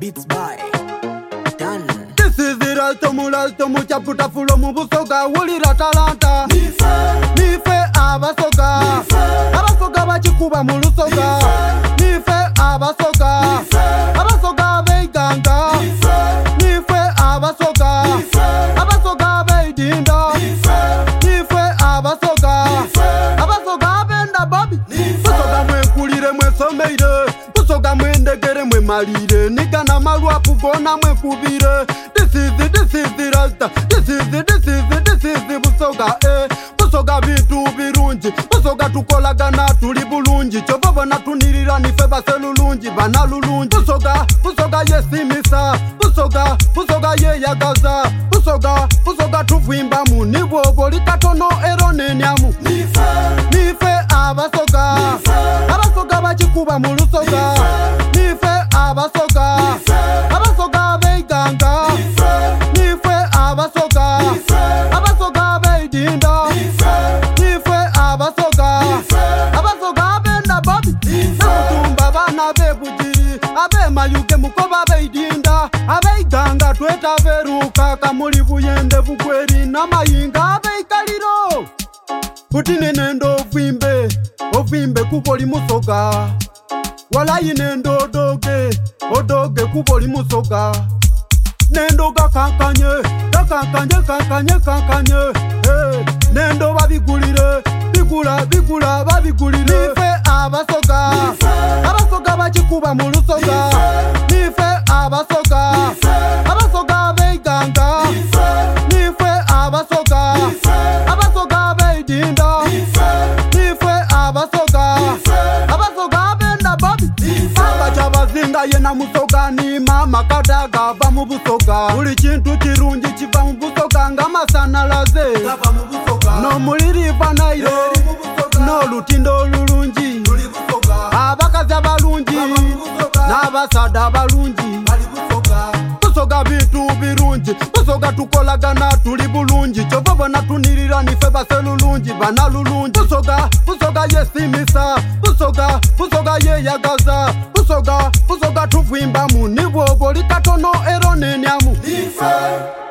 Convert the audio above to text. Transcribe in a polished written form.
Beats by Dan. This is the alto mulalto mucha puta fulo mubusoga wulira talanta. Nife abasoga. Abasoga bachikuba mulusoga. Nife abasoga. Abasoga beiganga. Nife abasoga. Abasoga beidinda. Nife abasoga. Abasoga benda babi. Busoga mwekulire mwesomeire. Busoga mwendegere mwemalire. Nigana malwapu gona mwekubire. This is the rasta. This is the busoga busoga bitu birungi. Busoga tukolagana tuli bulungi. Chobobo natunirira nife baselulungi banalulungi. Busoga yesimisa. Busoga yeyagaza. Busoga tuvimba mu nibwo likatono eronenyamu. Nife abasoga. Abasoga bachikuba mu lusoga. Nife abasoga. Abasoga beiganga. Nife abasoga. Abasoga beidinda. Nife abasoga. Abasoga benda babi. Namutumba bana bebujiri. Abe mayuge mukoba beidinda. Abeiganga tweta beruka kamuli buyende bukweri namayinga abeikaliro. Kutine nendo ovimbe kuboli musoga. Walayi nendo odoge kuboli musoga. Nendo kankanye. Nendo babigulire. Bigula babigulire. Nife abasoga. Abasoga bachikuba mu lusoga. Nife abasoga. Abasoga beiganga. Nife abasoga. Abasoga beidinda. Nife abasoga. Abasoga benda babi. Abajabazinga yena musoga ni mama kadaga va mu busoga. Buli kintu kirungi kiva mu busoga ng'amasanalaze. No muliriva nayo. No lutindo lulungi. Abakazi abalungi n'abasada abalungi. Busoga bitu birungi. Busoga tukolagana tuli bulungi. Chobobo natunirira nife baselulungi banalulungi. Busoga yesimisa. Busoga yeyagaza. Busoga tuvimba mu nibwo likatono eronenyamu.